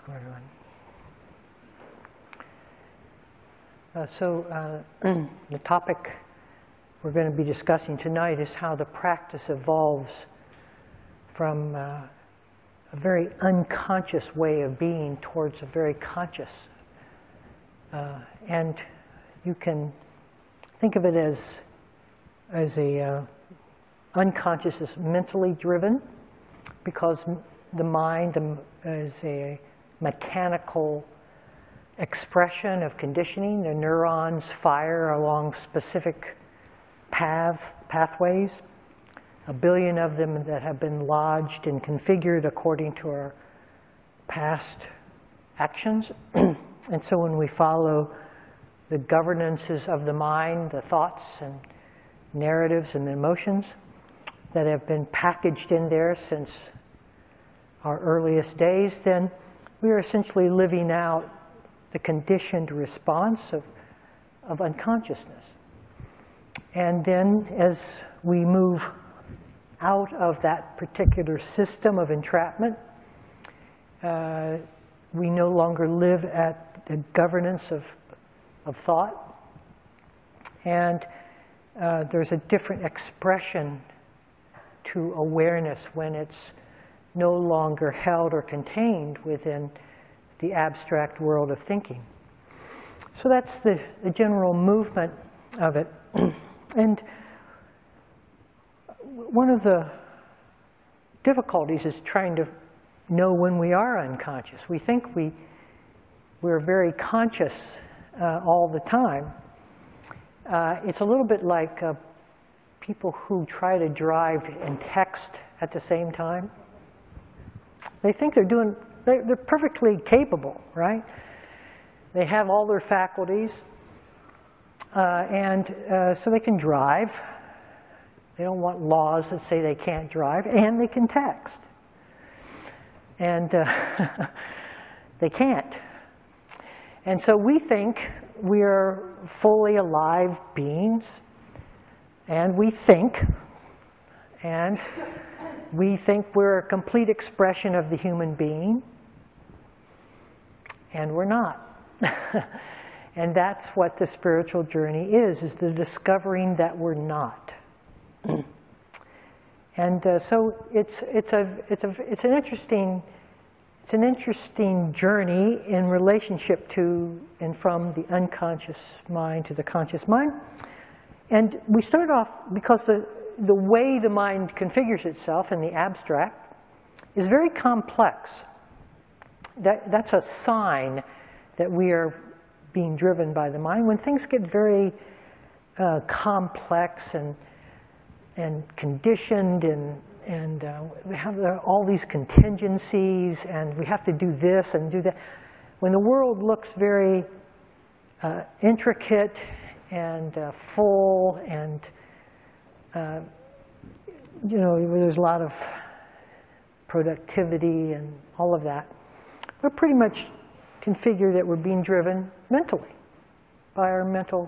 Welcome, everyone. The topic we're going to be discussing tonight is how the practice evolves from a very unconscious way of being towards a very conscious. And you can think of it as a unconscious is mentally driven, because the mind is a mechanical expression of conditioning. The neurons fire along specific pathways, 1 billion of them that have been lodged and configured according to our past actions. And so when we follow the governances of the mind, the thoughts and narratives and emotions that have been packaged in there since our earliest days, then we are essentially living out the conditioned response of unconsciousness. And then as we move out of that particular system of entrapment, we no longer live at the governance of thought. And there's a different expression to awareness when it's no longer held or contained within the abstract world of thinking. So that's the general movement of it. And one of the difficulties is trying to know when we are unconscious. We think we're very conscious all the time. It's a little bit like people who try to drive and text at the same time. They think they're perfectly capable, right? They have all their faculties, and so they can drive. They don't want laws that say they can't drive, and they can text. And they can't. And so we think we are fully alive beings, and we think we're a complete expression of the human being, and we're not. And that's what the spiritual journey is the discovering that we're not. And so it's an interesting journey in relationship to and from the unconscious mind to the conscious mind. And we start off because the way the mind configures itself in the abstract is very complex. That's a sign that we are being driven by the mind. When things get very complex and conditioned and we have all these contingencies and we have to do this and do that. When the world looks very intricate and full and there's a lot of productivity and all of that, we're pretty much configured that we're being driven mentally by our mental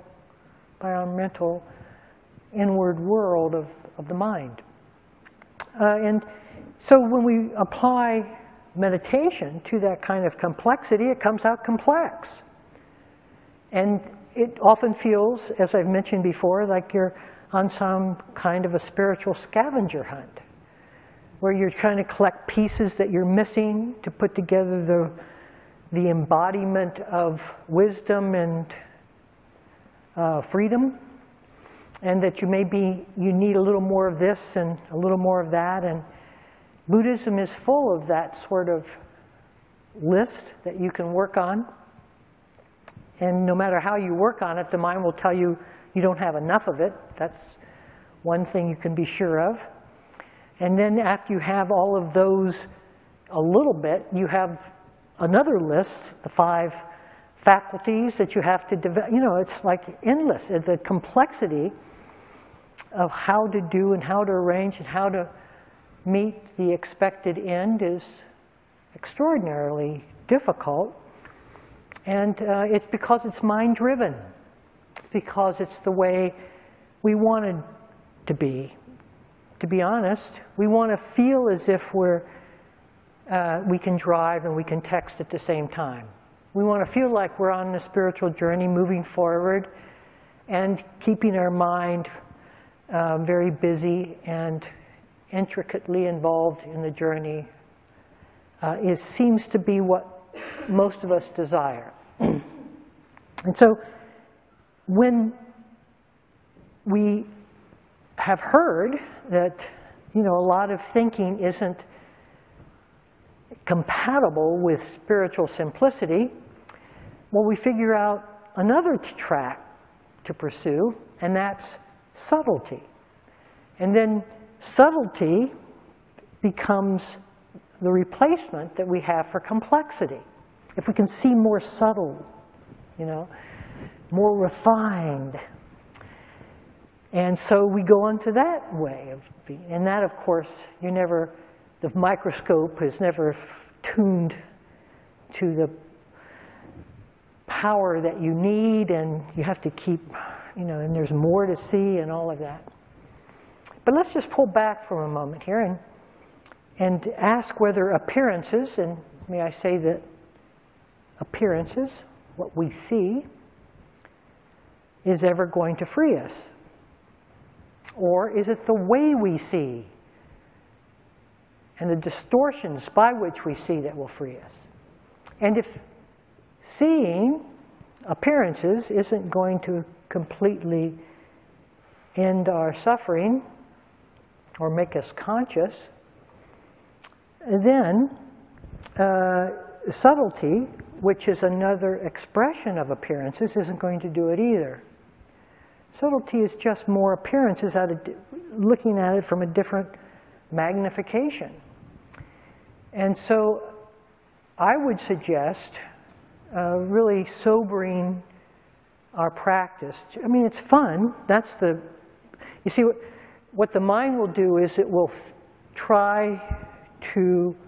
inward world of the mind. And so when we apply meditation to that kind of complexity, it comes out complex. And it often feels, as I've mentioned before, like you're on some kind of a spiritual scavenger hunt, where you're trying to collect pieces that you're missing to put together the embodiment of wisdom and freedom, and that you need a little more of this and a little more of that. And Buddhism is full of that sort of list that you can work on. And no matter how you work on it, the mind will tell you you don't have enough of it. That's one thing you can be sure of. And then after you have all of those a little bit, you have another list, the 5 faculties that you have to develop. It's like endless. The complexity of how to do and how to arrange and how to meet the expected end is extraordinarily difficult. And it's because it's mind-driven. It's because it's the way we wanted to be. To be honest, we want to feel as if we're we can drive and we can text at the same time. We want to feel like we're on a spiritual journey moving forward and keeping our mind very busy and intricately involved in the journey seems to be what most of us desire. And so when we have heard that, a lot of thinking isn't compatible with spiritual simplicity, well, we figure out another track to pursue, and that's subtlety. And then subtlety becomes the replacement that we have for complexity. If we can see more subtle, more refined. And so we go on to that way of being. And that, of course, the microscope is never tuned to the power that you need, and you have to keep, and there's more to see and all of that. But let's just pull back for a moment here and ask whether appearances, and may I say that appearances, what we see, is ever going to free us? Or is it the way we see and the distortions by which we see that will free us? And if seeing appearances isn't going to completely end our suffering or make us conscious, then subtlety, which is another expression of appearances, isn't going to do it either. Subtlety is just more appearances looking at it from a different magnification. And so I would suggest really sobering our practice. I mean, it's fun. You see, what the mind will do is it will try to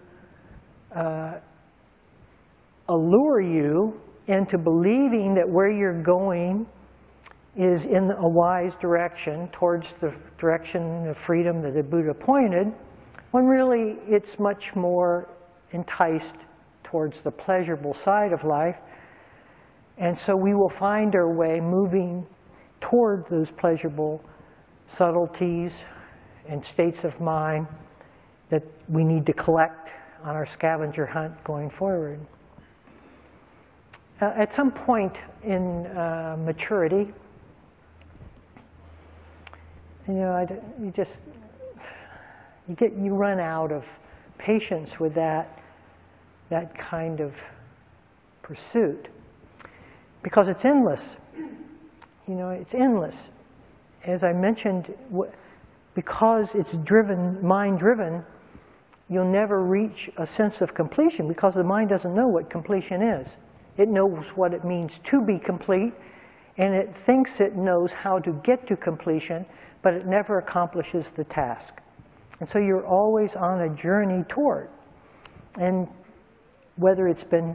allure you into believing that where you're going is in a wise direction, towards the direction of freedom that the Buddha pointed, when really it's much more enticed towards the pleasurable side of life. And so we will find our way moving toward those pleasurable subtleties and states of mind that we need to collect on our scavenger hunt going forward. At some point in maturity, you run out of patience with that kind of pursuit, because it's endless. It's endless. As I mentioned, because it's mind-driven, you'll never reach a sense of completion, because the mind doesn't know what completion is. It knows what it means to be complete, and it thinks it knows how to get to completion, but it never accomplishes the task. And so you're always on a journey toward. And whether it's been,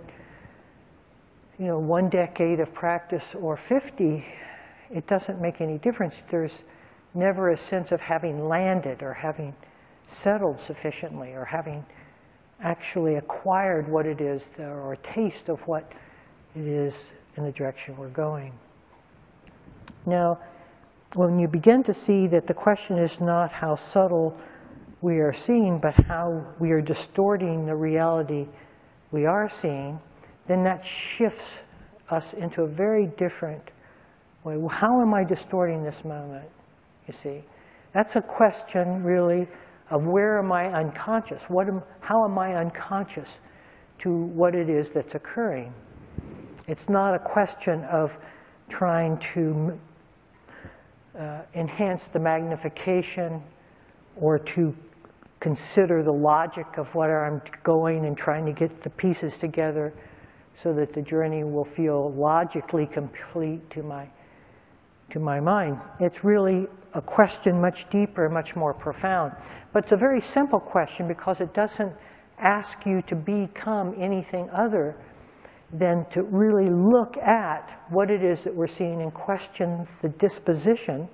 1 decade of practice or 50, it doesn't make any difference. There's never a sense of having landed or having settled sufficiently or having actually acquired what it is, or a taste of what it is in the direction we're going. Now, when you begin to see that the question is not how subtle we are seeing, but how we are distorting the reality we are seeing, then that shifts us into a very different way. Well, how am I distorting this moment, you see? That's a question, really, of where am I unconscious? How am I unconscious to what it is that's occurring? It's not a question of trying to enhance the magnification or to consider the logic of where I'm going and trying to get the pieces together so that the journey will feel logically complete to my mind. It's really a question much deeper, much more profound. But it's a very simple question, because it doesn't ask you to become anything other than to really look at what it is that we're seeing and question the disposition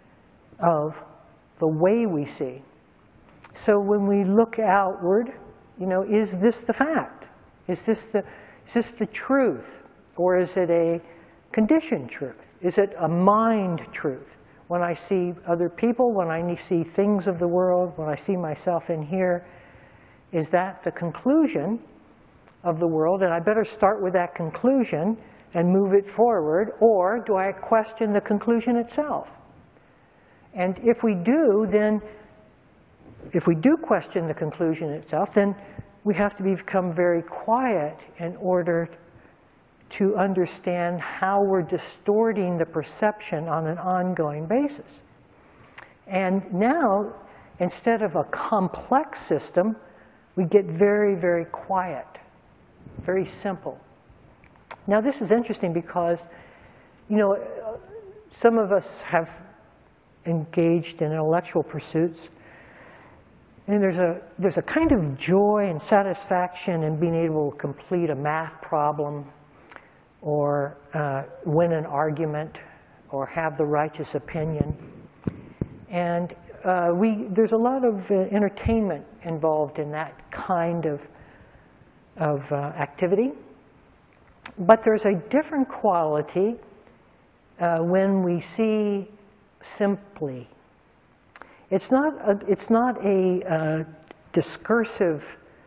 of the way we see. So when we look outward You know, is this the fact? Is this the truth? Or is it a conditioned truth? Is it a mind truth? When I see other people, when I see things of the world, when I see myself in here, is that the conclusion of the world? And I better start with that conclusion and move it forward, or do I question the conclusion itself? And if we do, then, if we do question the conclusion itself, then we have to become very quiet in order to understand how we're distorting the perception on an ongoing basis. And now, instead of a complex system, we get very, very quiet, very simple. Now this is interesting because, you know, some of us have engaged in intellectual pursuits, and there's a kind of joy and satisfaction in being able to complete a math problem, or win an argument, or have the righteous opinion. And there's a lot of entertainment involved in that kind of activity. But there's a different quality when we see simply. It's not a discursive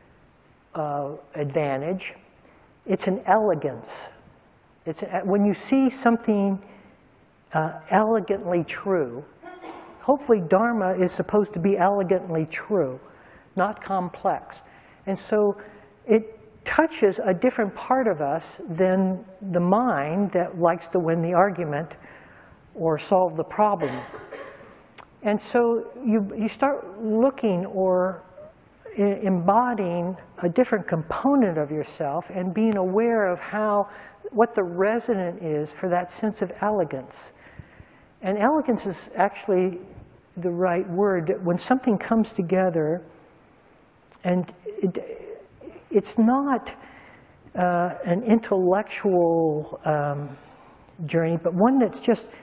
advantage. It's an elegance. When you see something elegantly true, hopefully Dharma is supposed to be elegantly true, not complex. And so it touches a different part of us than the mind that likes to win the argument or solve the problem. And so you start looking or embodying a different component of yourself and being aware of what the resonant is for that sense of elegance. And elegance is actually the right word. When something comes together, and it's not an intellectual journey, but one that's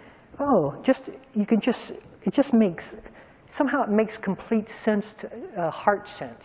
somehow it makes complete sense, heart sense.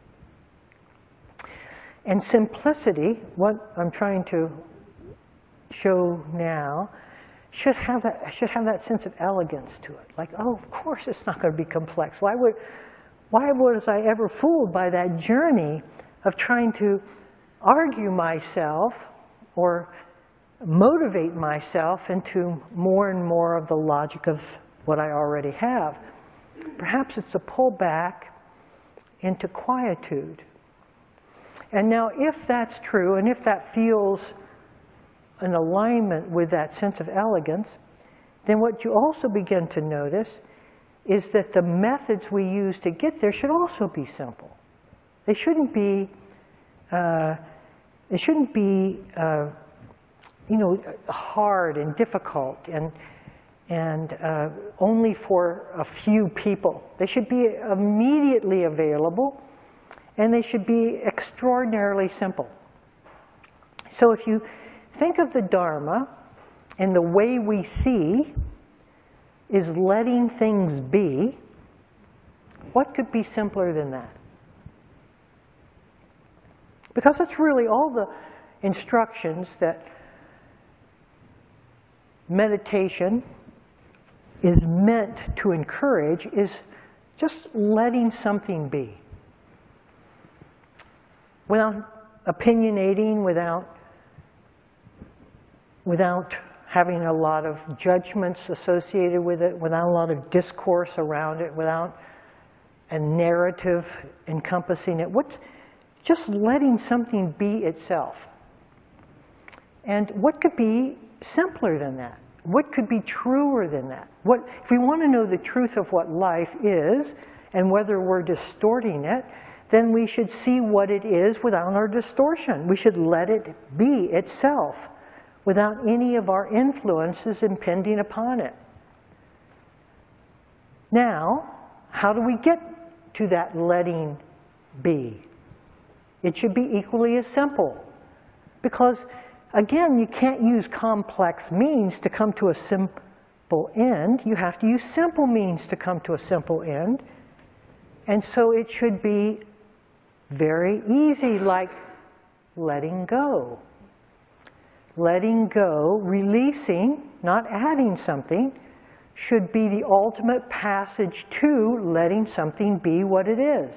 And simplicity, what I'm trying to show now, should have that sense of elegance to it. Like, oh, of course it's not going to be complex. Why was I ever fooled by that journey of trying to argue myself or motivate myself into more and more of the logic of what I already have? Perhaps it's a pullback into quietude. And now if that's true, and if that feels an alignment with that sense of elegance, then what you also begin to notice is that the methods we use to get there should also be simple. They shouldn't be hard and difficult and only for a few people. They should be immediately available, and they should be extraordinarily simple. So if you think of the Dharma, and the way we see is letting things be, what could be simpler than that? Because that's really all the instructions that meditation is meant to encourage, is just letting something be. Without opinionating, without having a lot of judgments associated with it, without a lot of discourse around it, without a narrative encompassing it. Just letting something be itself. And what could be simpler than that? What could be truer than that? If we want to know the truth of what life is and whether we're distorting it, then we should see what it is without our distortion. We should let it be itself without any of our influences impinging upon it. Now, how do we get to that letting be? It should be equally as simple. Because, again, you can't use complex means to come to a simple end. You have to use simple means to come to a simple end. And so it should be very easy, like letting go. Letting go, releasing, not adding something, should be the ultimate passage to letting something be what it is.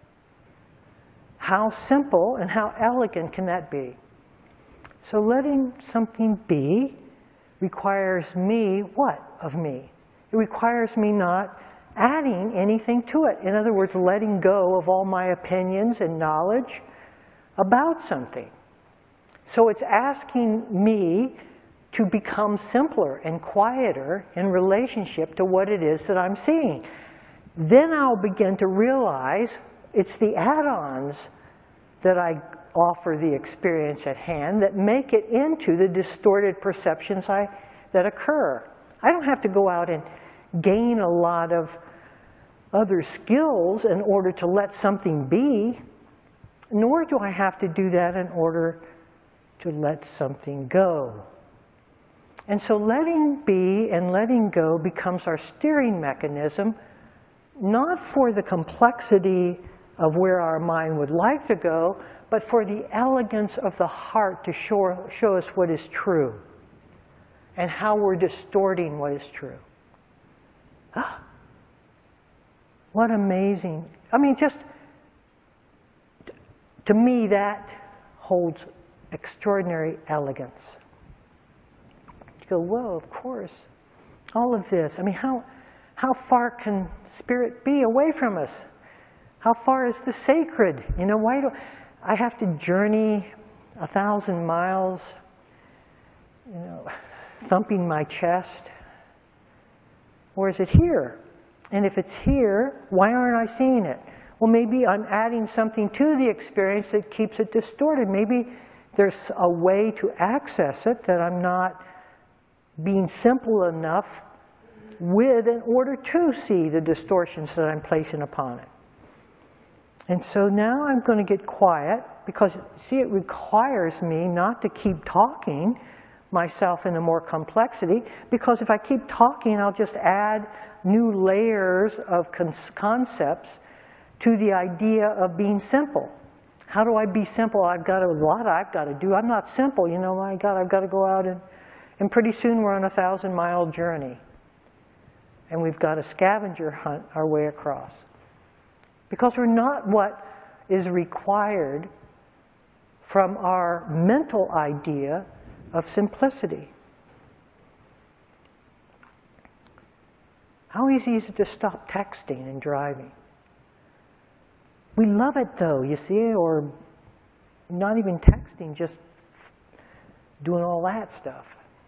How simple and how elegant can that be? So letting something be requires me, what of me? It requires me not adding anything to it. In other words, letting go of all my opinions and knowledge about something. So it's asking me to become simpler and quieter in relationship to what it is that I'm seeing. Then I'll begin to realize it's the add-ons that I offer the experience at hand that make it into the distorted perceptions that occur. I don't have to go out and gain a lot of other skills in order to let something be, nor do I have to do that in order to let something go. And so letting be and letting go becomes our steering mechanism, not for the complexity of where our mind would like to go, but for the elegance of the heart to show us what is true and how we're distorting what is true. Ah, what amazing. I mean, just to me, that holds extraordinary elegance. You go, whoa, of course, all of this. I mean, how far can spirit be away from us? How far is the sacred? You know, why do I have to journey 1,000 miles, you know, thumping my chest? Or is it here? And if it's here, why aren't I seeing it? Well, maybe I'm adding something to the experience that keeps it distorted. Maybe there's a way to access it that I'm not being simple enough with in order to see the distortions that I'm placing upon it. And so now I'm going to get quiet because, see, it requires me not to keep talking myself into more complexity, because if I keep talking, I'll just add new layers of concepts to the idea of being simple. How do I be simple? I've got a lot I've got to do. I'm not simple, you know, my God, I've got to go out and pretty soon we're on a 1,000-mile journey. And we've got to scavenger hunt our way across. Because we're not what is required from our mental idea of simplicity. How easy is it to stop texting and driving? We love it though, you see, or not even texting, just doing all that stuff.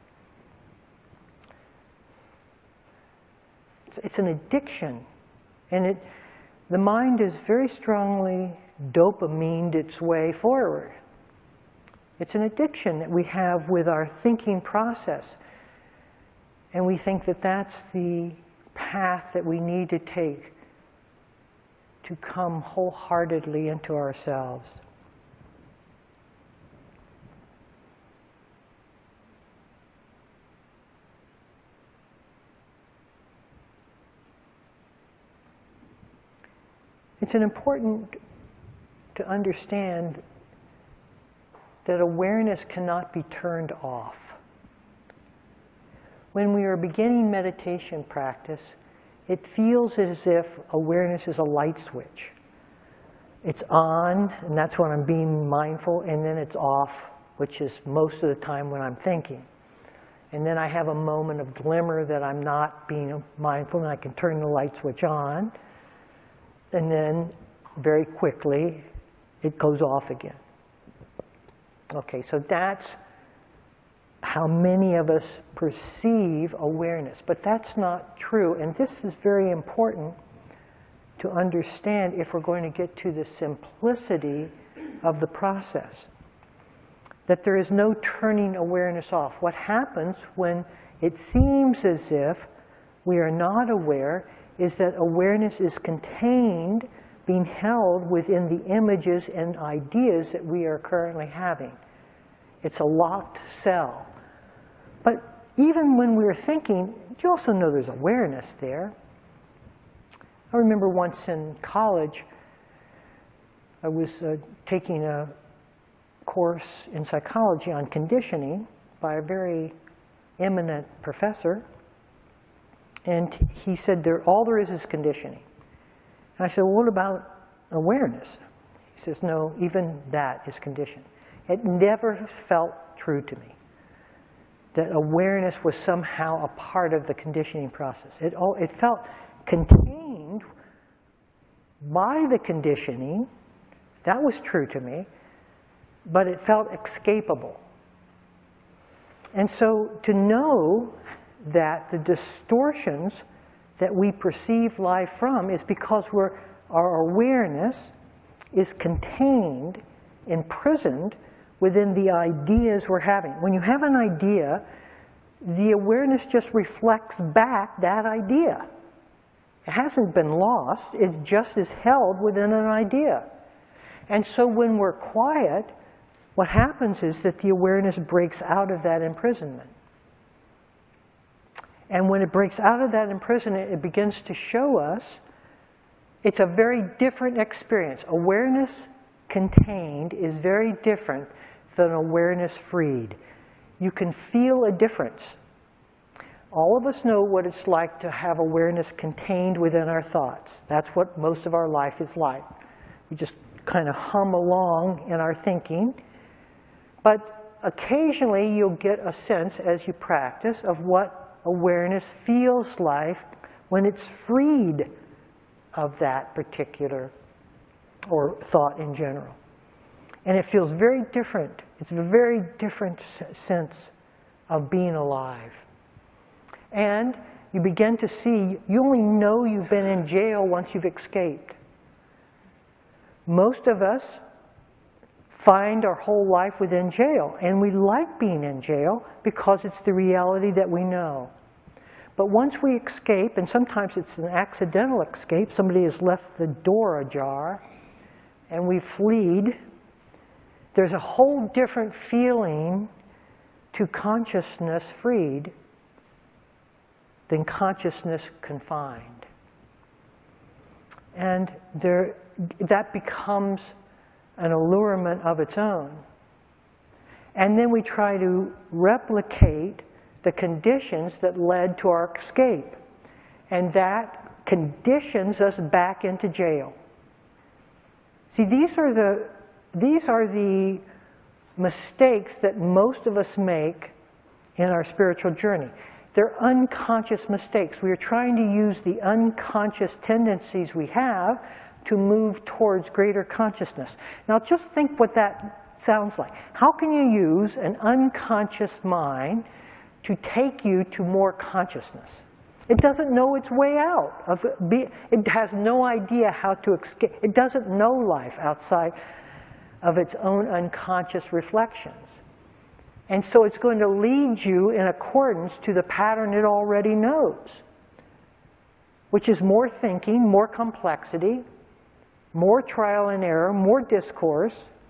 It's an addiction, and the mind is very strongly dopamined its way forward. It's an addiction that we have with our thinking process, and we think that that's the path that we need to take to come wholeheartedly into ourselves. It's important to understand that awareness cannot be turned off. When we are beginning meditation practice, it feels as if awareness is a light switch. It's on, and that's when I'm being mindful, and then it's off, which is most of the time when I'm thinking. And then I have a moment of glimmer that I'm not being mindful, and I can turn the light switch on, and then very quickly it goes off again. Okay, so that's how many of us perceive awareness, but that's not true, and this is very important to understand if we're going to get to the simplicity of the process. That there is no turning awareness off. What happens when it seems as if we are not aware is that awareness is contained, being held within the images and ideas that we are currently having. It's a locked cell. But even when we're thinking, you also know there's awareness there. I remember once in college, I was taking a course in psychology on conditioning by a very eminent professor, and he said, all there is conditioning. And I said, well, what about awareness? He says, no, even that is conditioned. It never felt true to me that awareness was somehow a part of the conditioning process. It felt contained by the conditioning. That was true to me, but it felt escapable. And so to know that the distortions that we perceive life from is because our awareness is contained, imprisoned within the ideas we're having. When you have an idea, the awareness just reflects back that idea. It hasn't been lost, it just is held within an idea. And so when we're quiet, what happens is that the awareness breaks out of that imprisonment. And when it breaks out of that imprisonment, it begins to show us it's a very different experience. Awareness contained is very different than awareness freed. You can feel a difference. All of us know what it's like to have awareness contained within our thoughts. That's what most of our life is like. We just kind of hum along in our thinking. But occasionally you'll get a sense as you practice of what awareness feels like when it's freed of that particular or thought in general. And it feels very different. It's a very different sense of being alive. And you begin to see, you only know you've been in jail once you've escaped. Most of us find our whole life within jail, and we like being in jail because it's the reality that we know. But once we escape, and sometimes it's an accidental escape, somebody has left the door ajar, and we fleed, there's a whole different feeling to consciousness freed than consciousness confined. And that becomes an allurement of its own. And then we try to replicate the conditions that led to our escape. And that conditions us back into jail. See, these are the mistakes that most of us make in our spiritual journey. They're unconscious mistakes. We are trying to use the unconscious tendencies we have to move towards greater consciousness. Now just think what that sounds like. How can you use an unconscious mind to take you to more consciousness? It doesn't know its way out. It has no idea how to escape. It doesn't know life outside of its own unconscious reflections. And so it's going to lead you in accordance to the pattern it already knows, which is more thinking, more complexity, more trial and error, more discourse,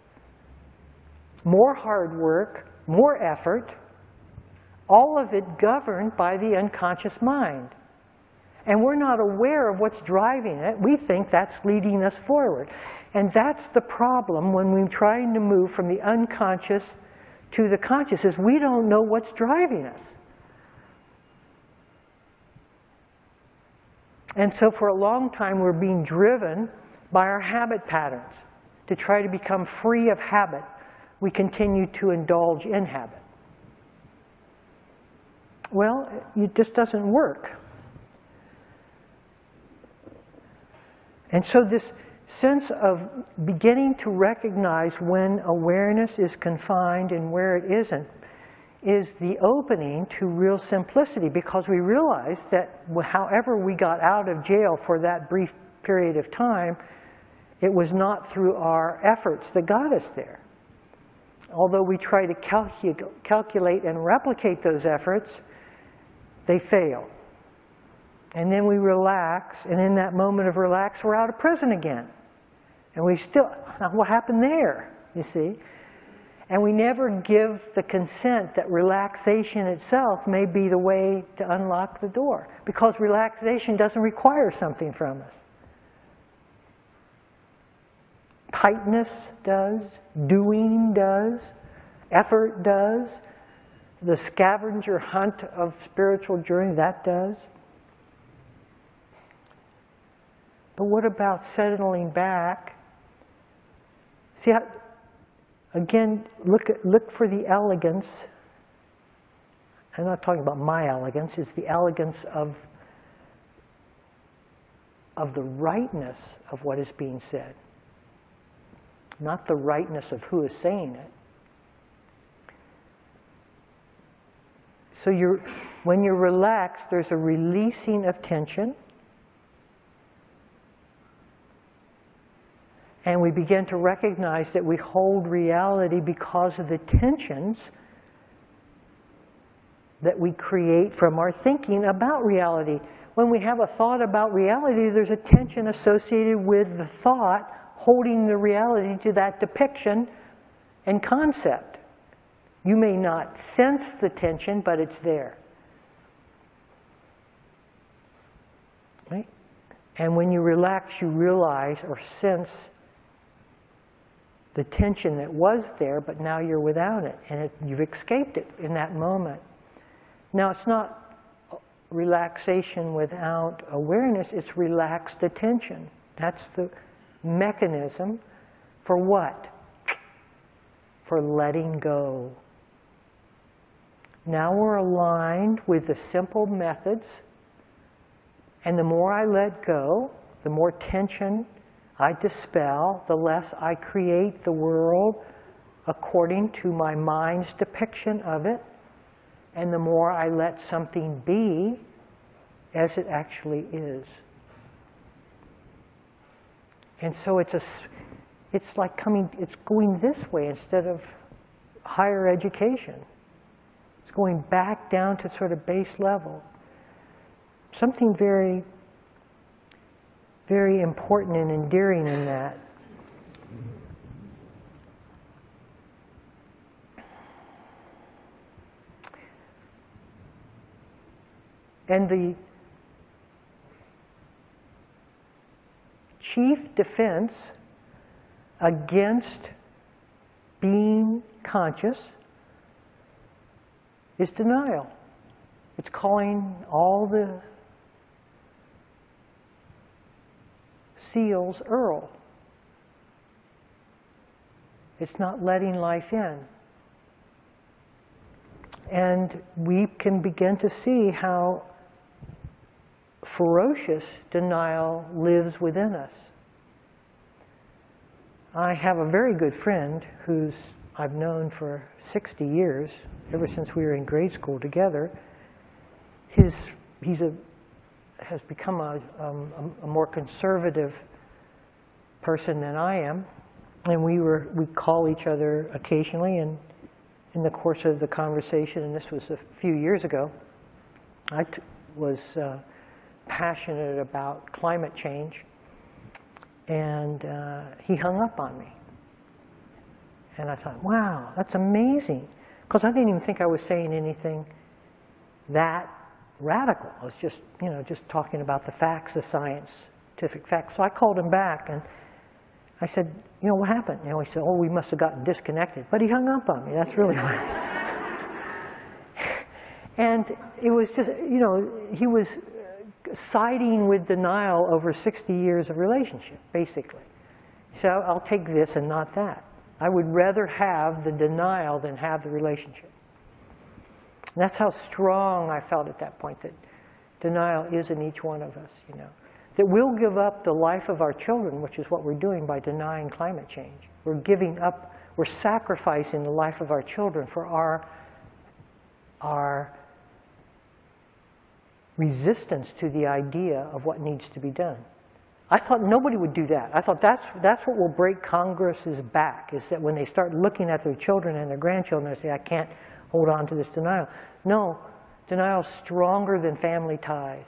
more hard work, more effort, all of it governed by the unconscious mind. And we're not aware of what's driving it. We think that's leading us forward. And that's the problem when we're trying to move from the unconscious to the conscious, is we don't know what's driving us. And so for a long time we're being driven by our habit patterns. To try to become free of habit, we continue to indulge in habit. Well, it just doesn't work. And so this sense of beginning to recognize when awareness is confined and where it isn't is the opening to real simplicity, because we realize that however we got out of jail for that brief period of time, it was not through our efforts that got us there. Although we try to calculate and replicate those efforts, they fail. And then we relax, and in that moment of relax, we're out of prison again. And we still, what happened there, you see? And we never give the consent that relaxation itself may be the way to unlock the door, because relaxation doesn't require something from us. tightness does, doing does, effort does, the scavenger hunt of spiritual journey, that does. But what about settling back? See, again, look for the elegance. I'm not talking about my elegance, it's the elegance of the rightness of what is being said, not the rightness of who is saying it. So when you're relaxed, there's a releasing of tension. And we begin to recognize that we hold reality because of the tensions that we create from our thinking about reality. When we have a thought about reality, there's a tension associated with the thought holding the reality to that depiction and concept. You may not sense the tension, but it's there. Right? And when you relax, you realize or sense the tension that was there, but now you're without it, and you've escaped it in that moment. Now, it's not relaxation without awareness, it's relaxed attention. That's the mechanism for what? For letting go. Now we're aligned with the simple methods, and the more I let go, the more tension I dispel, the less I create the world according to my mind's depiction of it, and the more I let something be as it actually is. And so it's like it's going this way instead of higher education. It's going back down to sort of base level. Something very, very important and endearing in that. And the chief defense against being conscious is denial. It's calling all the seals Earl. It's not letting life in. And we can begin to see how ferocious denial lives within us. I have a very good friend who's I've known for 60 years, ever since we were in grade school together. He has become a more conservative person than I am, and we call each other occasionally, and in the course of the conversation, and this was a few years ago, I was passionate about climate change, and he hung up on me. And I thought, wow, that's amazing. Because I didn't even think I was saying anything that radical. I was just, just talking about the facts, the scientific facts. So I called him back and I said, what happened? He said, oh, we must have gotten disconnected. But he hung up on me. That's really what. And it was just, he was siding with denial over 60 years of relationship, basically. So I'll take this and not that. I would rather have the denial than have the relationship. And that's how strong I felt at that point, that denial is in each one of us, That we'll give up the life of our children, which is what we're doing by denying climate change. We're giving up, we're sacrificing the life of our children for our resistance to the idea of what needs to be done. I thought nobody would do that. I thought that's what will break Congress's back, is that when they start looking at their children and their grandchildren, they say, I can't hold on to this denial. No, denial is stronger than family ties.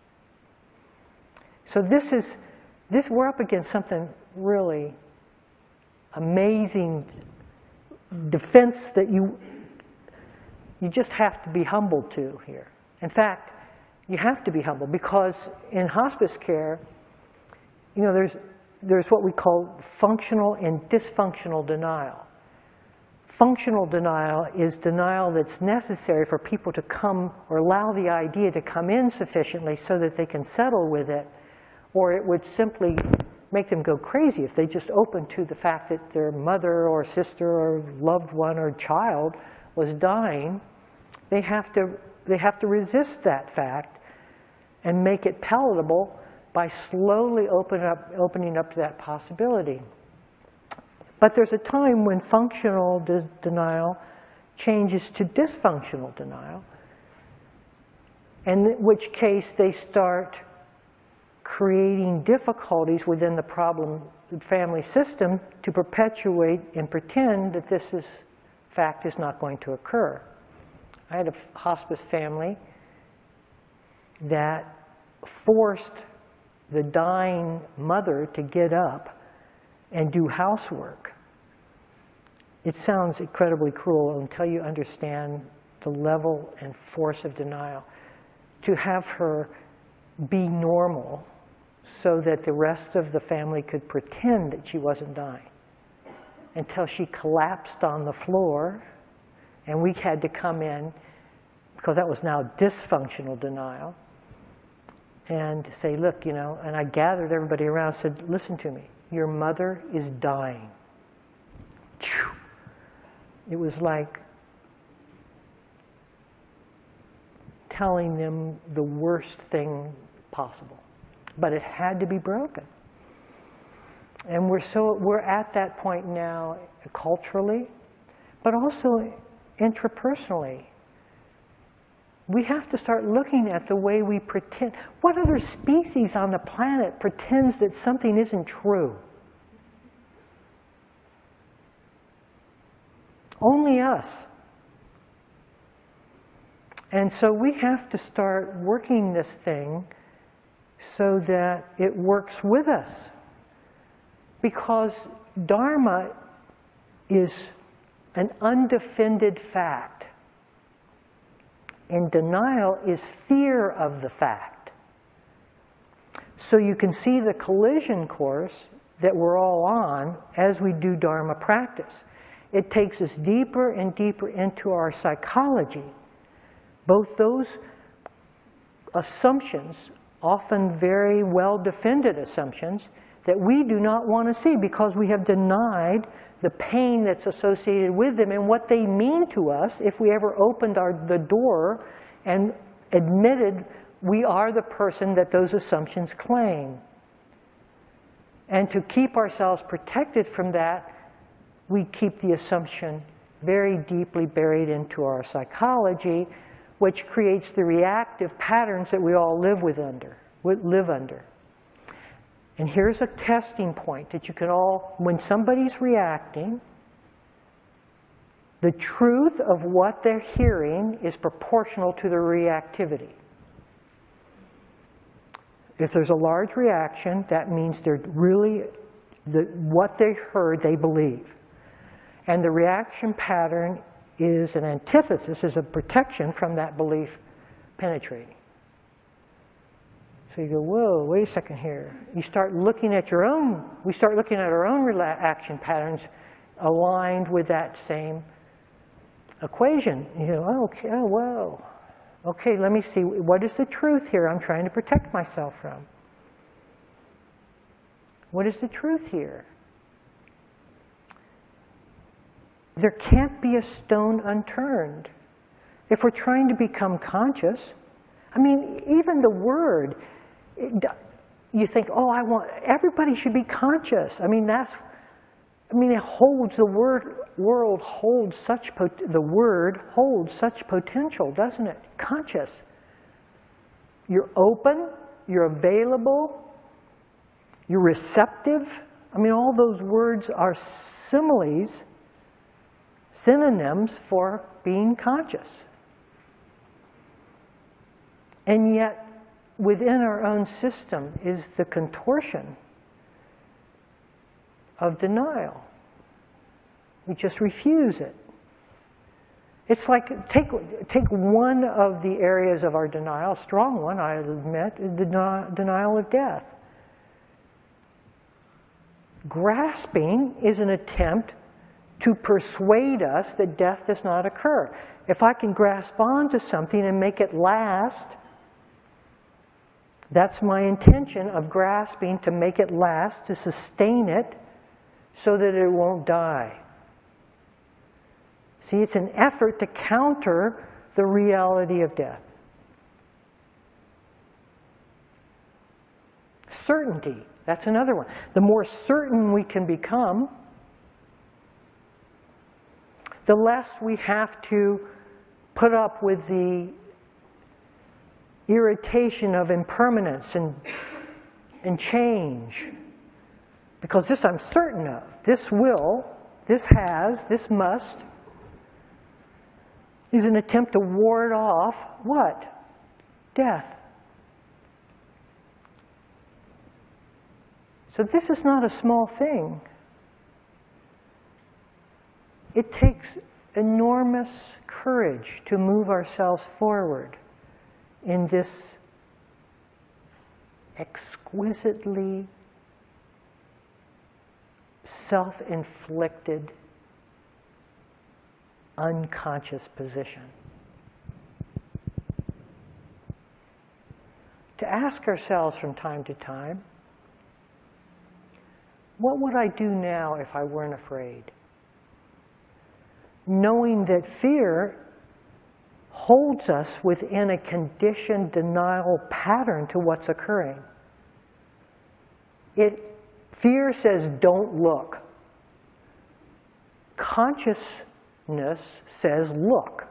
So we're up against something really amazing defense that you just have to be humble to here. In fact, you have to be humble because in hospice care, there's there's what we call functional and dysfunctional denial. Functional denial is denial that's necessary for people to come or allow the idea to come in sufficiently so that they can settle with it, or it would simply make them go crazy if they just opened to the fact that their mother or sister or loved one or child was dying. They have to resist that fact and make it palatable by slowly opening up to that possibility. But there's a time when functional denial changes to dysfunctional denial, in which case they start creating difficulties within the problem family system to perpetuate and pretend that this fact is not going to occur. I had a hospice family that forced the dying mother to get up and do housework. It sounds incredibly cruel until you understand the level and force of denial. To have her be normal so that the rest of the family could pretend that she wasn't dying, until she collapsed on the floor and we had to come in, because that was now dysfunctional denial, and say, look, you know, and I gathered everybody around and said, listen to me, your mother is dying. It was like telling them the worst thing possible. But it had to be broken. And we're at that point now culturally, but also intrapersonally. We have to start looking at the way we pretend. What other species on the planet pretends that something isn't true? Only us. And so we have to start working this thing so that it works with us. Because Dharma is an undefended fact. And denial is fear of the fact. So you can see the collision course that we're all on as we do Dharma practice. It takes us deeper and deeper into our psychology. Both those assumptions, often very well defended assumptions, that we do not want to see because we have denied the pain that's associated with them and what they mean to us if we ever opened the door and admitted we are the person that those assumptions claim. And to keep ourselves protected from that, we keep the assumption very deeply buried into our psychology, which creates the reactive patterns that we all live under. And here's a testing point that you can all, when somebody's reacting, the truth of what they're hearing is proportional to their reactivity. If there's a large reaction, that means they're really, what they heard, they believe. And the reaction pattern is an antithesis, is a protection from that belief penetrating. So you go, whoa, wait a second here. You start looking at we start looking at our own reaction patterns aligned with that same equation. You go, oh, okay, oh, whoa. Okay, let me see, what is the truth here I'm trying to protect myself from? What is the truth here? There can't be a stone unturned. If we're trying to become conscious, I mean, even the word, you think, oh, everybody should be conscious. I mean, it holds, the word holds such potential, doesn't it? Conscious. You're open, you're available, you're receptive. I mean, all those words are synonyms for being conscious. And yet, within our own system is the contortion of denial. We just refuse it. It's like, take one of the areas of our denial, a strong one, I admit, the denial of death. Grasping is an attempt to persuade us that death does not occur. If I can grasp onto something and make it last, that's my intention of grasping, to make it last, to sustain it so that it won't die. See, it's an effort to counter the reality of death. Certainty, that's another one. The more certain we can become, the less we have to put up with the irritation of impermanence and change. Because this I'm certain of. This will, this has, this must, is an attempt to ward off what? Death. So this is not a small thing. It takes enormous courage to move ourselves forward in this exquisitely self-inflicted, unconscious position. To ask ourselves from time to time, what would I do now if I weren't afraid? Knowing that fear holds us within a conditioned denial pattern to what's occurring. Fear says, don't look. Consciousness says, look.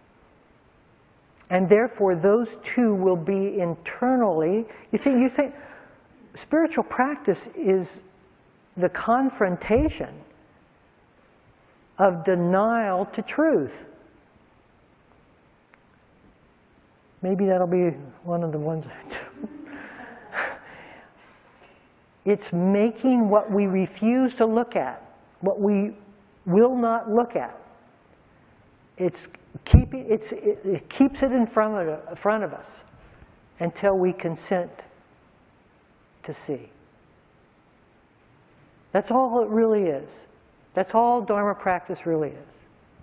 And therefore, those two will be internally. You think spiritual practice is the confrontation of denial to truth. Maybe that'll be one of the ones. It's making what we refuse to look at, what we will not look at. It keeps it in front of us until we consent to see. That's all it really is. That's all Dharma practice really is.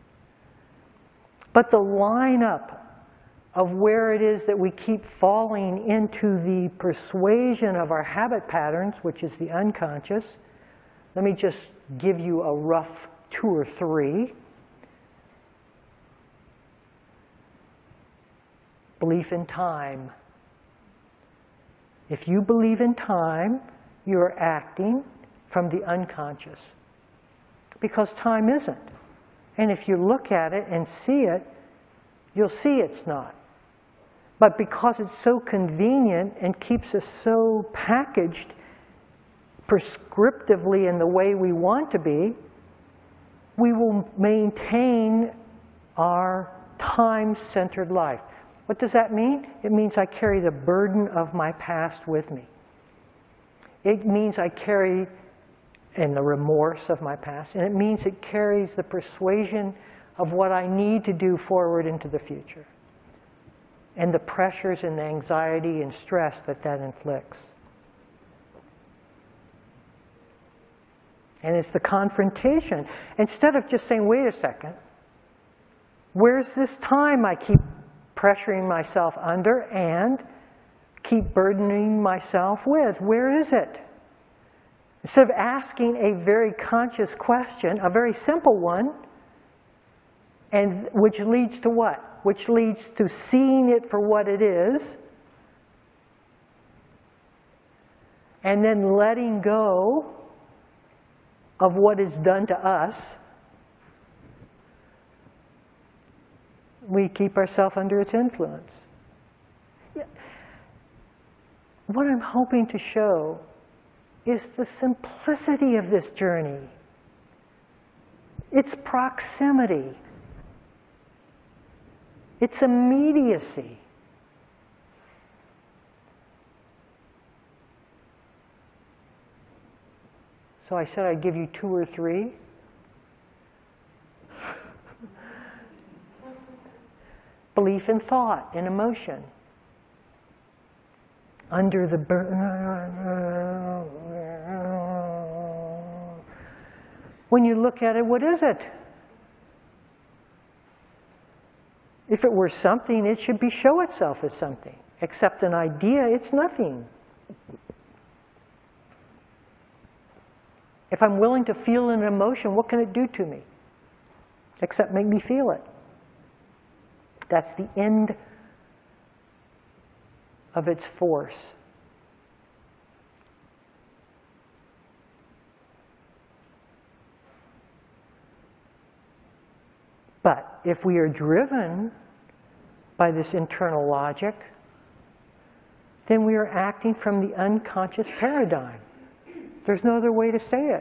But the lineup of where it is that we keep falling into the persuasion of our habit patterns, which is the unconscious, let me just give you a rough 2 or 3. Belief in time. If you believe in time, you're acting from the unconscious. Because time isn't. And if you look at it and see it, you'll see it's not. But because it's so convenient and keeps us so packaged prescriptively in the way we want to be, we will maintain our time-centered life. What does that mean? It means I carry the burden of my past with me. It means I carry and the remorse of my past, and it means it carries the persuasion of what I need to do forward into the future, and the pressures and the anxiety and stress that inflicts. And it's the confrontation. Instead of just saying, wait a second, where's this time I keep pressuring myself under and keep burdening myself with? Where is it? Instead of asking a very conscious question, a very simple one, and which leads to what? Which leads to seeing it for what it is, and then letting go of what is done to us. We keep ourselves under its influence. What I'm hoping to show is the simplicity of this journey. Its proximity. Its immediacy. So I said I'd give you 2 or 3. Belief in thought, in emotion. Under the burden. When you look at it, what is it? If it were something, it should show itself as something. Except an idea, it's nothing. If I'm willing to feel an emotion, what can it do to me? Except make me feel it. That's the end of its force. But if we are driven by this internal logic, then we are acting from the unconscious paradigm. There's no other way to say it.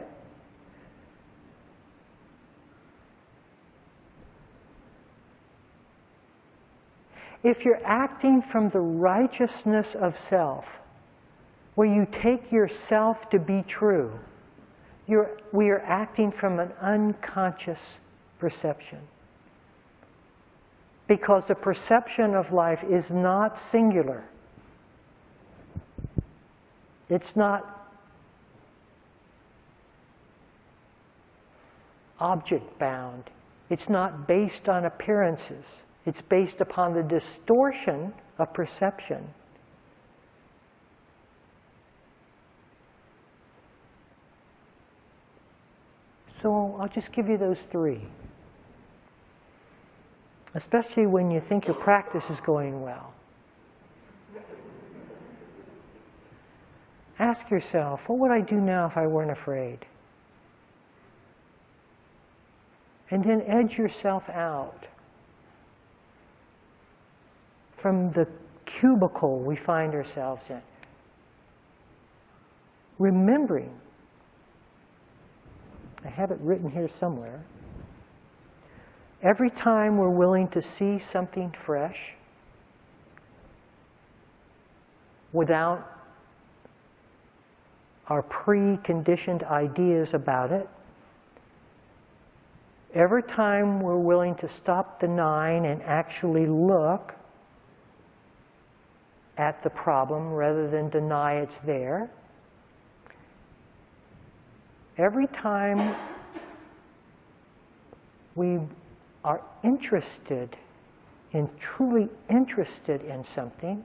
If you're acting from the righteousness of self, where you take yourself to be true, we are acting from an unconscious perception. Because the perception of life is not singular. It's not object-bound. It's not based on appearances. It's based upon the distortion of perception. So I'll just give you those three. Especially when you think your practice is going well. Ask yourself, what would I do now if I weren't afraid? And then edge yourself out from the cubicle we find ourselves in. Remembering, I have it written here somewhere, every time we're willing to see something fresh, without our preconditioned ideas about it, every time we're willing to stop denying and actually look at the problem rather than deny it's there, every time we are truly interested in something,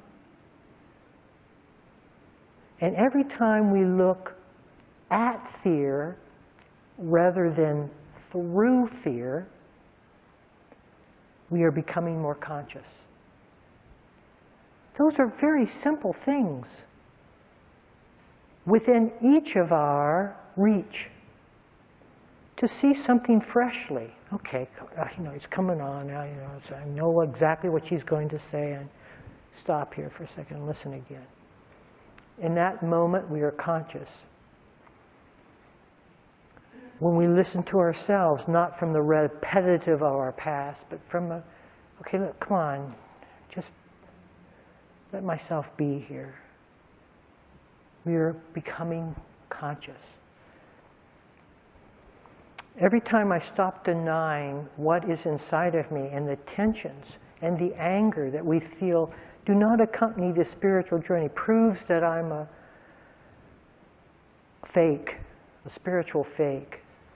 and every time we look at fear rather than through fear, we are becoming more conscious. Those are very simple things within each of our reach. To see something freshly. Okay, it's coming on now, so I know exactly what she's going to say, and stop here for a second and listen again. In that moment, we are conscious. When we listen to ourselves, not from the repetitive of our past, but from okay, look, come on, just let myself be here. We are becoming conscious. Every time I stop denying what is inside of me and the tensions and the anger that we feel do not accompany the spiritual journey, proves that I'm a fake, a spiritual fake.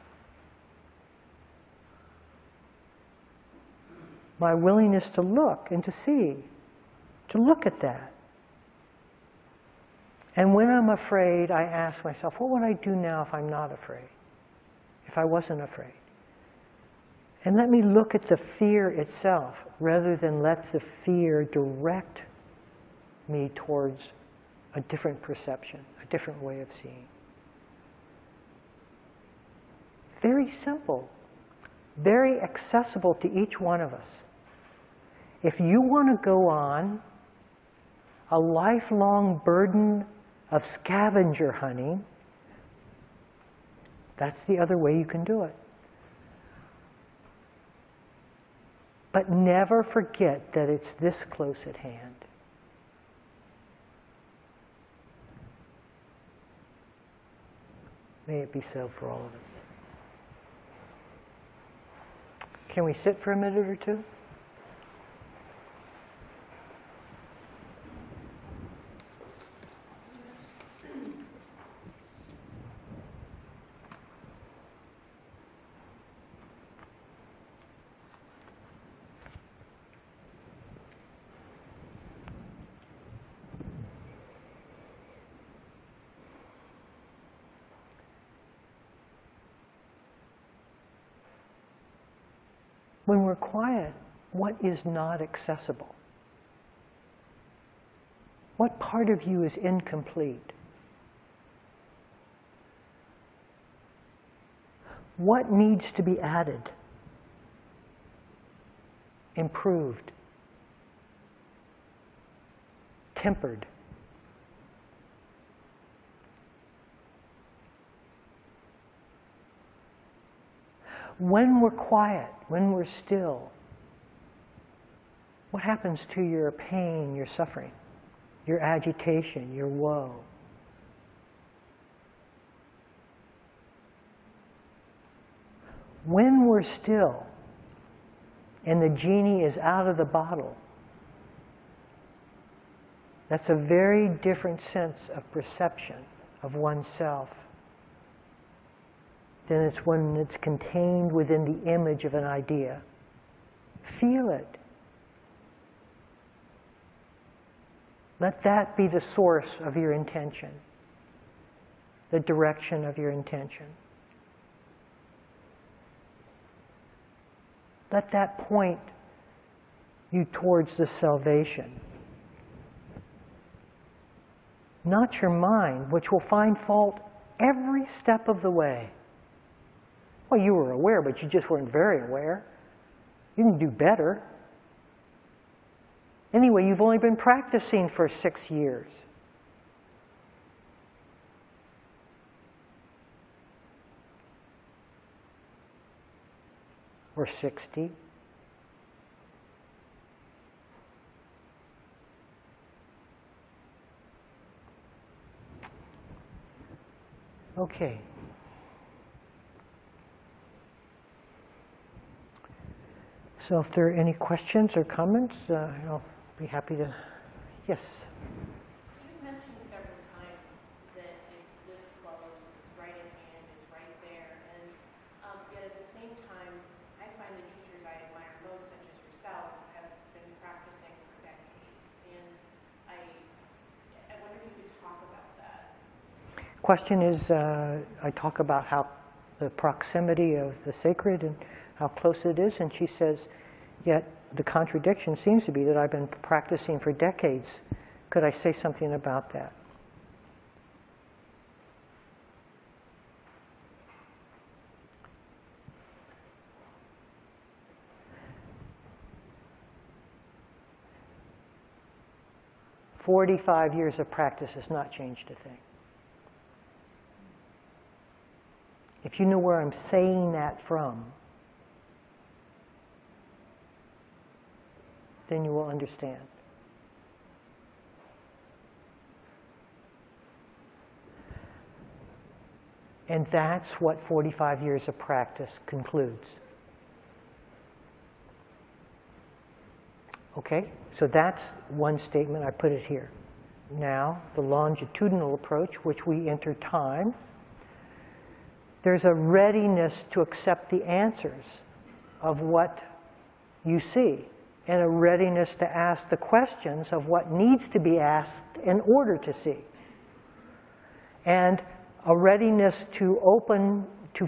My willingness to look and to see, to look at that. And when I'm afraid, I ask myself, what would I do now if I'm not afraid? If I wasn't afraid? And let me look at the fear itself rather than let the fear direct me towards a different perception, a different way of seeing. Very simple, very accessible to each one of us. If you want to go on a lifelong burden of scavenger hunting, that's the other way you can do it. But never forget that it's this close at hand. May it be so for all of us. Can we sit for a minute or two? When we're quiet, what is not accessible? What part of you is incomplete? What needs to be added, improved, tempered? When we're quiet, when we're still, what happens to your pain, your suffering, your agitation, your woe? When we're still and the genie is out of the bottle, that's a very different sense of perception of oneself than it's when it's contained within the image of an idea. Feel it. Let that be the source of your intention, the direction of your intention. Let that point you towards the salvation. Not your mind, which will find fault every step of the way. Well, you were aware, but you just weren't very aware. You can do better. Anyway, you've only been practicing for 6 years. Or 60. Okay. So if there are any questions or comments, I'll be happy to. Yes? You've mentioned several times that it's this close, it's right at hand, it's right there, and yet at the same time, I find the teachers I admire most, such as yourself, have been practicing for decades, and I wonder if you could talk about that. Question is, I talk about how the proximity of the sacred and how close it is, and she says, yet the contradiction seems to be that I've been practicing for decades. Could I say something about that? "45 years of practice has not changed a thing." If you know where I'm saying that from, then you will understand. And that's what 45 years of practice concludes. Okay? So that's one statement. I put it here. Now, the longitudinal approach, which we enter time, there's a readiness to accept the answers of what you see, and a readiness to ask the questions of what needs to be asked in order to see. And a readiness to open to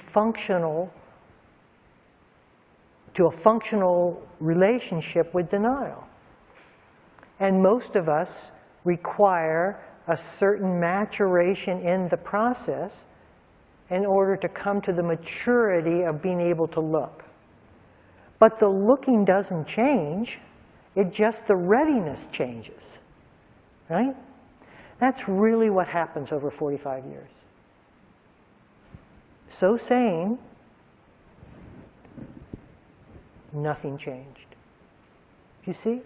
a functional relationship with denial. And most of us require a certain maturation in the process in order to come to the maturity of being able to look. But the looking doesn't change, it just the readiness changes, right? That's really what happens over 45 years. So saying, nothing changed. You see?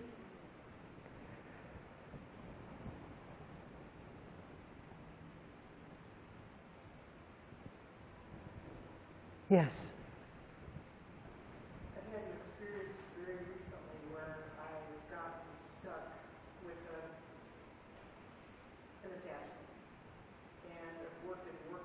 Yes. I've had an experience very recently where I've gotten stuck with an attachment. And I've worked it for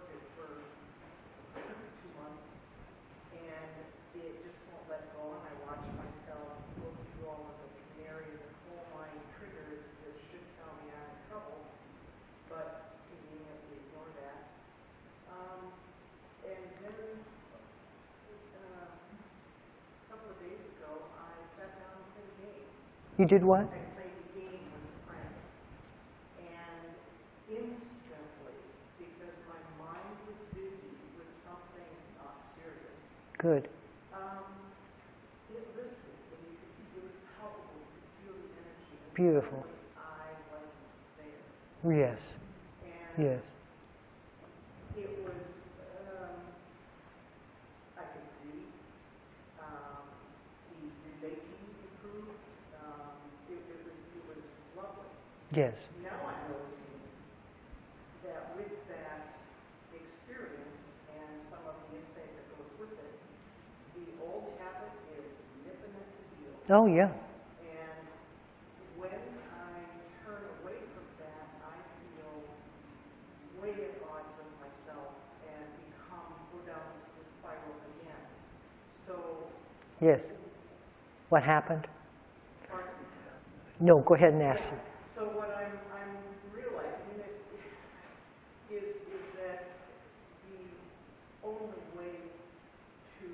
2 months. And it just won't let go. And I watch myself go through all of the canary, the coal mine triggers that should tell me I'm in trouble, but conveniently ignore that. And then You did what? I played a game with a friend, and instantly, because my mind was busy with something not serious, Good. it lifted, and it was palpable, you could feel the energy, and Beautiful. suddenly I wasn't there. Yes. And Yes. it was, I could breathe, the relating improved, it was lovely. Yes. Now I'm noticing that with that experience and some of the insight that goes with it, the old habit is nipping at the heel. Oh, yeah. And when I turn away from that, I feel way at odds with myself and go down this spiral again. So, Yes. What happened? pardon? No, go ahead and ask. So what I'm realizing is that the only way to,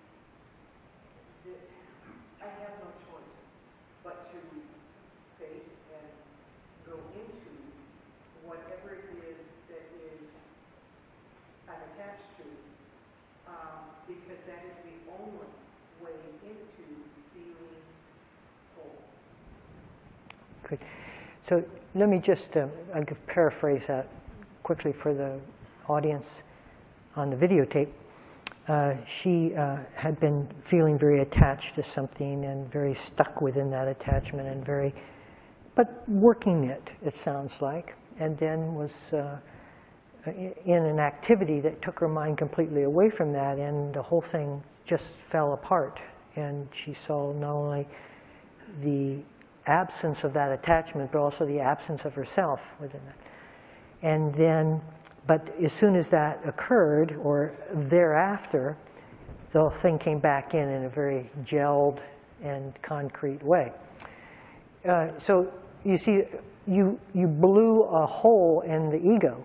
I have no choice but to face and go into whatever it is that I'm attached to, because that is the only way into feeling whole. Good. So let me just I'll paraphrase that quickly for the audience on the videotape. She had been feeling very attached to something and very stuck within that attachment and but working it sounds like, and then was in an activity that took her mind completely away from that, and the whole thing just fell apart. And she saw not only the absence of that attachment, but also the absence of herself within that. And then, but as soon as that occurred, or thereafter, the whole thing came back in a very gelled and concrete way. So you see, you blew a hole in the ego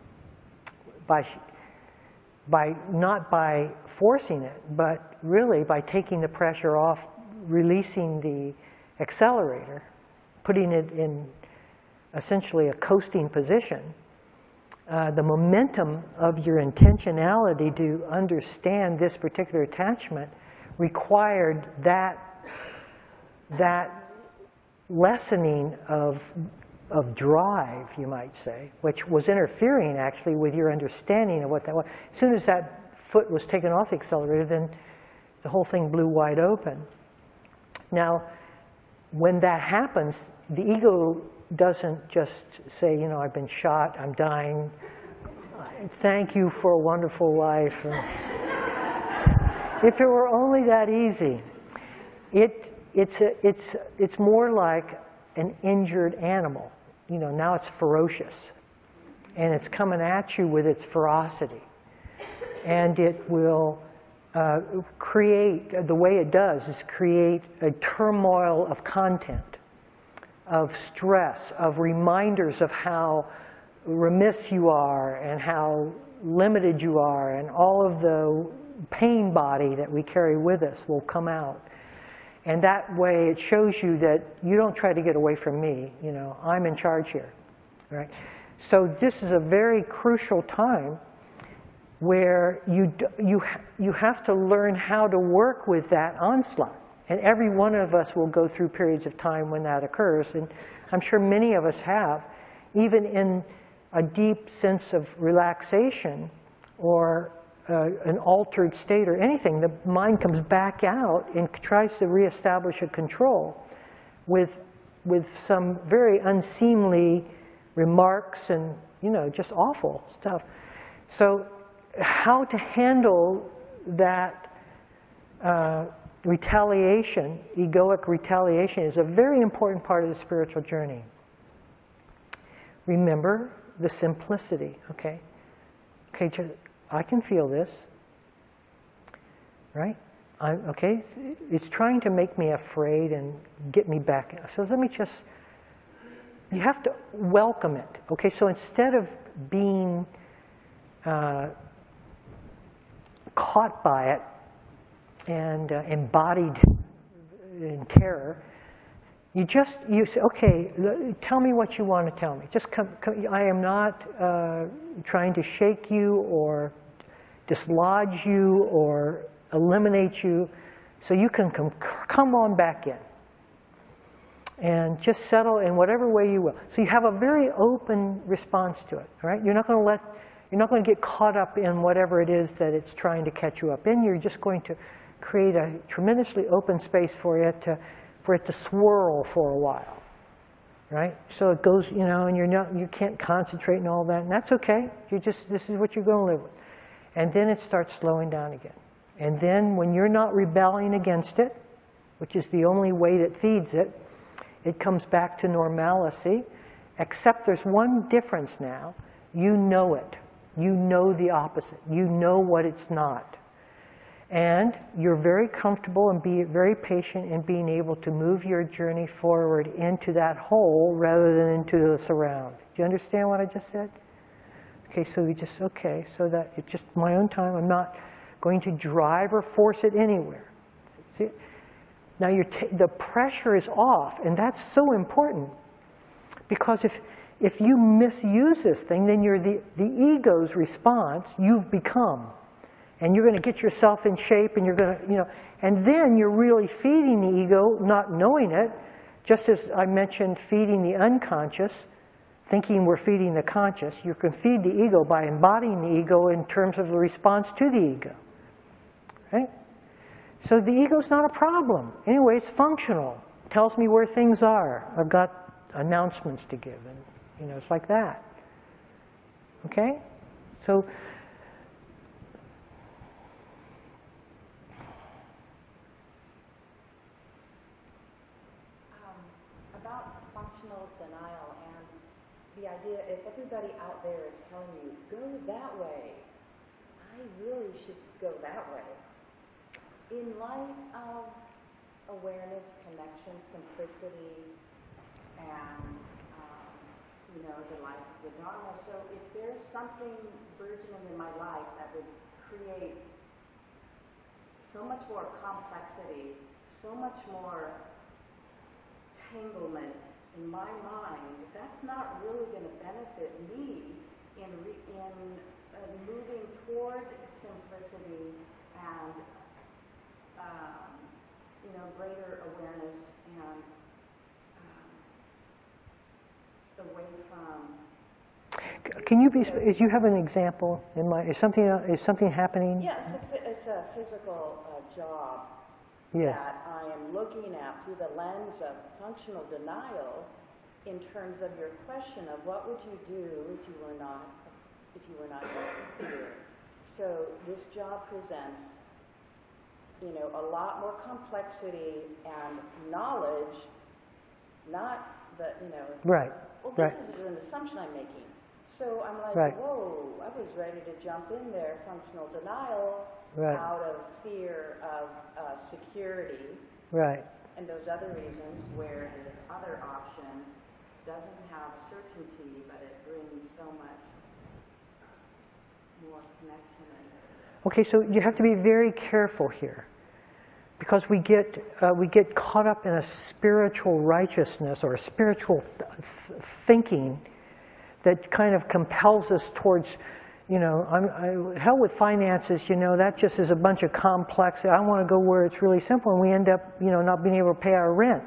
not by forcing it, but really by taking the pressure off, releasing the accelerator, putting it in essentially a coasting position. The momentum of your intentionality to understand this particular attachment required that lessening of drive, you might say, which was interfering actually with your understanding of what that was. As soon as that foot was taken off the accelerator, then the whole thing blew wide open. Now, when that happens, the ego doesn't just say, you know, I've been shot, I'm dying, thank you for a wonderful life. If it were only that easy. It's more like an injured animal. You know, now it's ferocious, and it's coming at you with its ferocity, and it will create, the way it does is create a turmoil of content, of stress, of reminders of how remiss you are and how limited you are, and all of the pain body that we carry with us will come out. And that way it shows you that you don't try to get away from me, you know, I'm in charge here, right? So this is a very crucial time where you have to learn how to work with that onslaught. And every one of us will go through periods of time when that occurs, and I'm sure many of us have, even in a deep sense of relaxation or an altered state or anything, the mind comes back out and tries to reestablish a control with some very unseemly remarks and, you know, just awful stuff. So how to handle that retaliation, egoic retaliation, is a very important part of the spiritual journey. Remember the simplicity, okay? Okay, I can feel this, right? Okay, it's trying to make me afraid and get me back. So let me just, you have to welcome it. Okay, so instead of being caught by it and embodied in terror, you say, okay, tell me what you want to tell me. Just come, I am not trying to shake you or dislodge you or eliminate you, so you can come on back in and just settle in whatever way you will. So you have a very open response to it, all right? You're not going to get caught up in whatever it is that it's trying to catch you up in. You're just going to create a tremendously open space for it to swirl for a while, right? So it goes, you know, and you can't concentrate and all that, and that's okay. This is what you're going to live with. And then it starts slowing down again. And then when you're not rebelling against it, which is the only way that feeds it, it comes back to normalcy, except there's one difference now. You know it. You know the opposite. You know what it's not. And you're very comfortable and be very patient in being able to move your journey forward into that whole rather than into the surround. Do you understand what I just said? Okay, so so that it's just my own time. I'm not going to drive or force it anywhere. See? Now the pressure is off, and that's so important, because if you misuse this thing, then you're the ego's response you've become. And you're going to get yourself in shape, and you're going to, you know, and then you're really feeding the ego, not knowing it, just as I mentioned feeding the unconscious, thinking we're feeding the conscious. You can feed the ego by embodying the ego in terms of the response to the ego, right? So the ego's not a problem. Anyway, it's functional. It tells me where things are. I've got announcements to give, and, you know, it's like that. Okay? So, about functional denial and the idea, if everybody out there is telling you, go that way, I really should go that way. In light of awareness, connection, simplicity, and, you know, the life of the Dharma, so if there's something burgeoning in my life that would create so much more complexity, so much more entanglement in my mind, that's not really going to benefit me in moving toward simplicity and you know, greater awareness and away from. Can you be? Is you have an example in mind? Is something happening? Yeah, it's a physical job. Yes. That I am looking at through the lens of functional denial, in terms of your question of what would you do if you were not here. So this job presents, you know, a lot more complexity and knowledge, not the, you know. Right. Well, right. This is an assumption I'm making. So I'm like, right. Whoa, I was ready to jump in there, functional denial, right. out of fear of security. Right. And those other reasons where this other option doesn't have certainty, but it brings so much more connection. Okay, so you have to be very careful here, because we get caught up in a spiritual righteousness or a spiritual thinking that kind of compels us towards, you know, hell with finances, you know, that just is a bunch of complex. I want to go where it's really simple, and we end up, you know, not being able to pay our rent.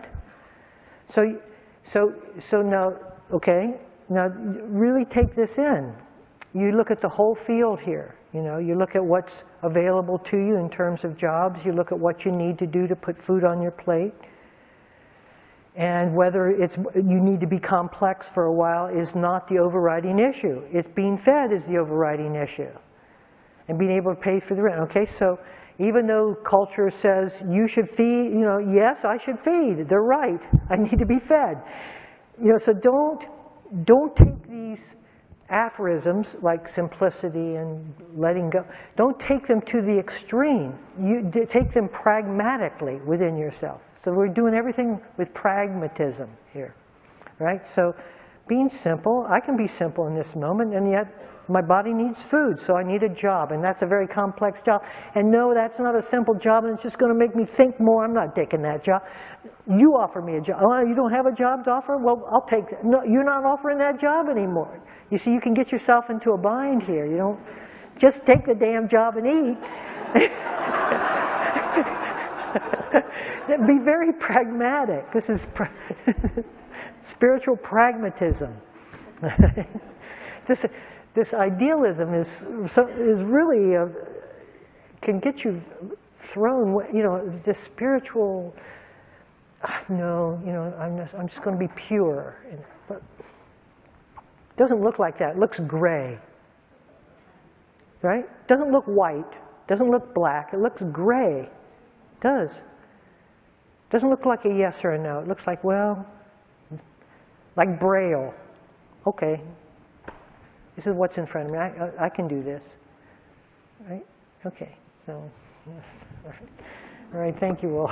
So now, okay, now really take this in. You look at the whole field here. You know, you look at what's available to you in terms of jobs. You look at what you need to do to put food on your plate. And whether you need to be complex for a while is not the overriding issue. It's being fed is the overriding issue. And being able to pay for the rent. Okay, so even though culture says you should feed, you know, yes, I should feed. They're right. I need to be fed. You know, so don't take these aphorisms like simplicity and letting go. Don't take them to the extreme. You take them pragmatically within yourself. So we're doing everything with pragmatism here, right? So being simple, I can be simple in this moment, and yet My body needs food, so I need a job, and that's a very complex job. And no, that's not a simple job, and it's just going to make me think more. I'm not taking that job. You offer me a job. Oh, you don't have a job to offer? Well, I'll take that. No, you're not offering that job anymore. You see, you can get yourself into a bind here. You don't just take the damn job and eat. Be very pragmatic. This is spiritual pragmatism. This idealism is really can get you thrown. You know, this spiritual. No, you know, I'm just going to be pure. But it doesn't look like that. It looks gray. Right? It doesn't look white. It doesn't look black. It looks gray. It does. It doesn't look like a yes or a no. It looks like, well, like Braille. Okay. This is what's in front of me. I can do this. Right? Okay. So, yeah. All right, thank you all.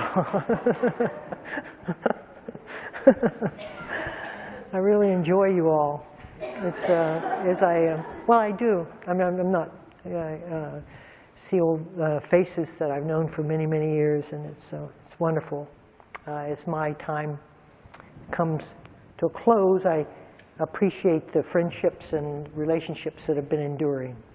I really enjoy you all. It's well, I do. I mean, I'm not. I see old faces that I've known for many, many years, and it's wonderful. As my time comes to a close, I appreciate the friendships and relationships that have been enduring.